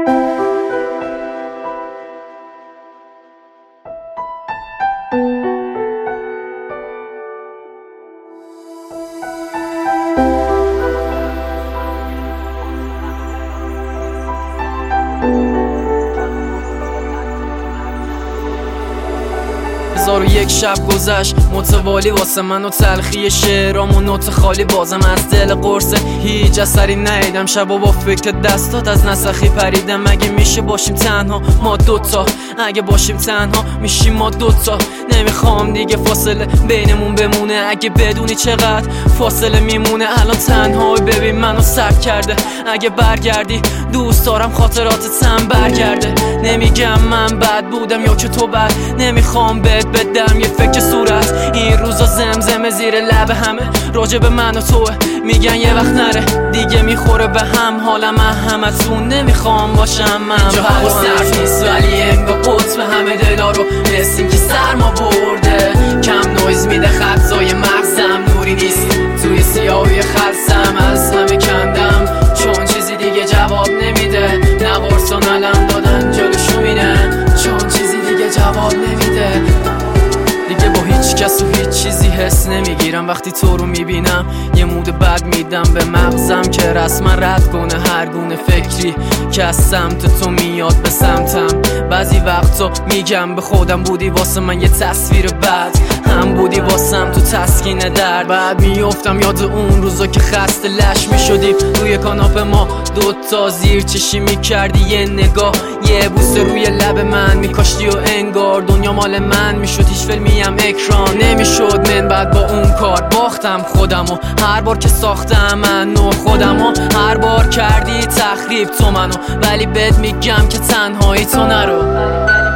یک شب گذشت متوالی واسه من و تلخی شعرام و نوت خالی بازم از دل قرصه هیچ اثری ندیدم. شبا با فکر دستات از نسخی پریدم. اگه میشه باشیم تنها ما دوتا، اگه باشیم تنها میشیم ما دوتا. نمیخوام دیگه فاصله بینمون بمونه. اگه بدونی چقدر فاصله میمونه الان تنهایی ببین منو سرد کرده. اگه برگردی دوست دارم خاطراتتم برگرده. نمیگم من بد بودم یا که تو بد، نمیخوام بدم یه فکر صورت. این روزا زمزمه زیر لب همه راجع به من و توه، میگن یه وقت نره دیگه میخوره به هم حالم. من همتون نمیخوام باشم من. اینجا هوا سرد نیست ولی انگار قطب همه دلا رو رسیم که سرما برده. کم نویز میده خطای مغزم، نوری نیست توی سیاهی خلصم. از همه کندم چون چیزی دیگه جواب نمیده. نقرسان علم دادن جلوشو مینه چون چیزی دیگه جواب نمیده. دیگه با هیچ کس و هیچ چیزی حس نمیگیرم. وقتی تو رو میبینم یه مود بد میدم به مغزم که رسما رد کنه هر گونه فکری که از سمت تو میاد به سمتم. بعضی وقتا میگم به خودم بودی واسه من یه تصویر بد، هم بودی واسم تو تسکین درد. بعد میافتم یاد اون روزا که خسته لش میشدیم روی کاناپه ما دوتا، زیر چشی میکردی یه نگاه، یه بوسه روی لب من میکاشتی و انگار دنیا مال من میشد. هیچ فیلمی هم اکران نمیشد من بعد با اون کار. باختم خودمو هر بار که ساختم من و خودمو، هر بار کردی تخریب تو منو. ولی بهت میگم که تنهایی تو نرو.